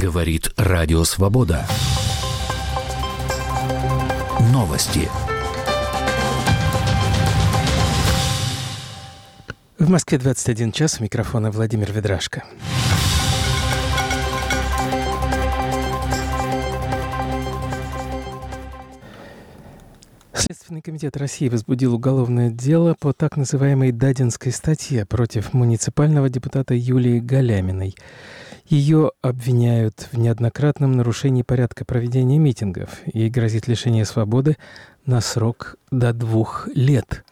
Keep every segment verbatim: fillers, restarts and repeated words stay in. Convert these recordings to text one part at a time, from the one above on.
Говорит Радио Свобода. Новости. В Москве двадцать один час, у микрофона Владимир Ведрашко. Следственный комитет России возбудил уголовное дело по так называемой Дадинской статье против муниципального депутата Юлии Галяминой. Ее обвиняют в неоднократном нарушении порядка проведения митингов. Ей грозит лишение свободы на срок до двух лет.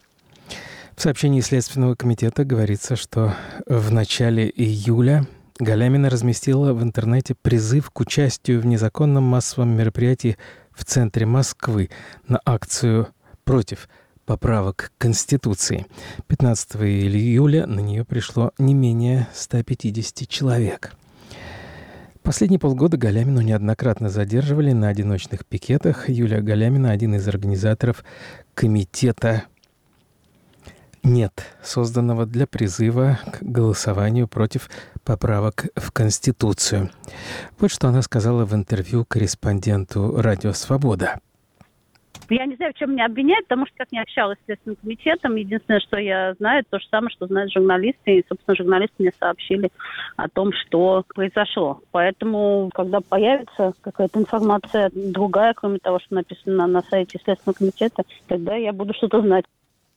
В сообщении Следственного комитета говорится, что в начале июля Галямина разместила в интернете призыв к участию в незаконном массовом мероприятии в центре Москвы на акцию против поправок к Конституции. пятнадцатого июля на нее пришло не менее ста пятидесяти человек. Последние полгода Галямину неоднократно задерживали на одиночных пикетах. Юлия Галямина – один из организаторов комитета «Нет», созданного для призыва к голосованию против поправок в Конституцию. Вот что она сказала в интервью корреспонденту «Радио Свобода». Я не знаю, в чем меня обвиняют, потому что как не общалась с Следственным комитетом. Единственное, что я знаю, то же самое, что знают журналисты. И, собственно, журналисты мне сообщили о том, что произошло. Поэтому, когда появится какая-то информация другая, кроме того, что написано на сайте Следственного комитета, тогда я буду что-то знать.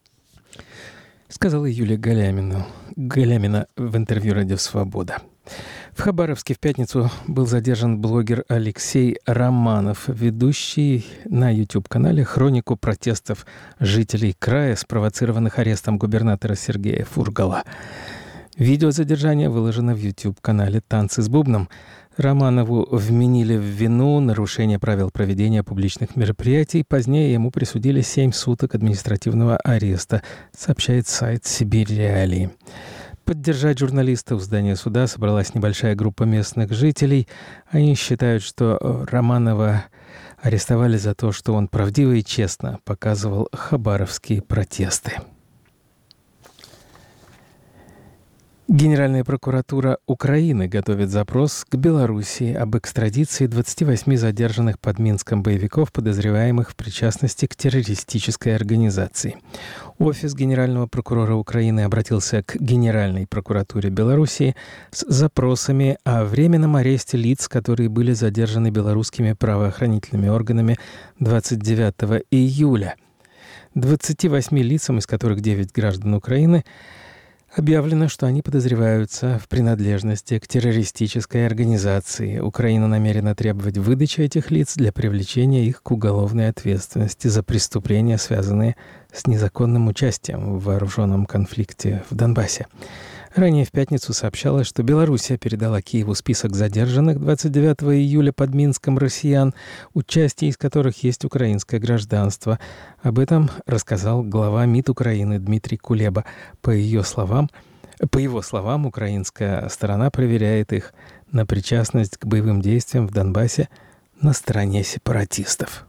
Сказала Юлия Галямина, Галямина в интервью «Радио Свобода». В Хабаровске в пятницу был задержан блогер Алексей Романов, ведущий на YouTube-канале хронику протестов жителей края, спровоцированных арестом губернатора Сергея Фургала. Видео задержания выложено в YouTube-канале «Танцы с бубном». Романову вменили в вину нарушение правил проведения публичных мероприятий. Позднее ему присудили семь суток административного ареста, сообщает сайт «Сибирь Реалии». Поддержать журналиста у здания суда собралась небольшая группа местных жителей. Они считают, что Романова арестовали за то, что он правдиво и честно показывал хабаровские протесты. Генеральная прокуратура Украины готовит запрос к Белоруссии об экстрадиции двадцати восьми задержанных под Минском боевиков, подозреваемых в причастности к террористической организации. Офис Генерального прокурора Украины обратился к Генеральной прокуратуре Белоруссии с запросами о временном аресте лиц, которые были задержаны белорусскими правоохранительными органами двадцать девятого июля. двадцати восьми лицам, из которых девять граждан Украины, объявлено, что они подозреваются в принадлежности к террористической организации. Украина намерена требовать выдачи этих лиц для привлечения их к уголовной ответственности за преступления, связанные с незаконным участием в вооруженном конфликте в Донбассе. Ранее в пятницу сообщалось, что Белоруссия передала Киеву список задержанных двадцать девятого июля под Минском россиян, участие из которых есть украинское гражданство. Об этом рассказал глава МИД Украины Дмитрий Кулеба. По ее словам, по его словам, украинская сторона проверяет их на причастность к боевым действиям в Донбассе на стороне сепаратистов.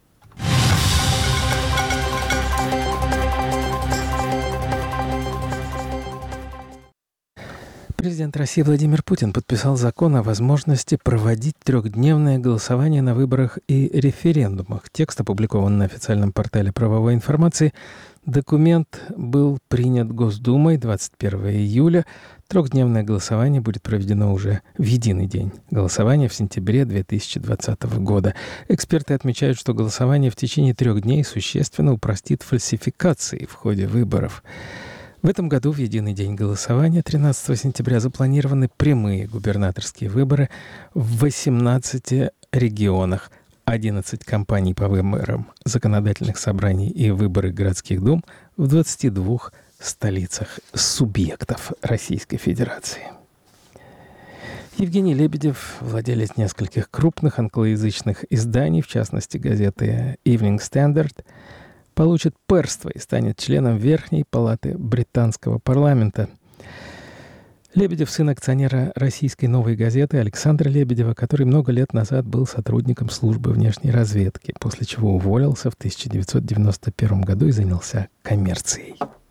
Президент России Владимир Путин подписал закон о возможности проводить трехдневное голосование на выборах и референдумах. Текст опубликован на официальном портале правовой информации. Документ был принят Госдумой двадцать первого июля. Трехдневное голосование будет проведено уже в единый день голосования в сентябре две тысячи двадцатого года. Эксперты отмечают, что голосование в течение трех дней существенно упростит фальсификации в ходе выборов. В этом году в единый день голосования, тринадцатого сентября, запланированы прямые губернаторские выборы в восемнадцати регионах, одиннадцать кампаний по выборам законодательных собраний и выборы городских дум в двадцати двух столицах субъектов Российской Федерации. Евгений Лебедев, владелец нескольких крупных англоязычных изданий, в частности газеты Evening Standard, получит перство и станет членом Верхней палаты британского парламента. Лебедев – сын акционера российской «Новой газеты» Александра Лебедева, который много лет назад был сотрудником службы внешней разведки, после чего уволился в тысяча девятьсот девяносто первом году и занялся коммерцией.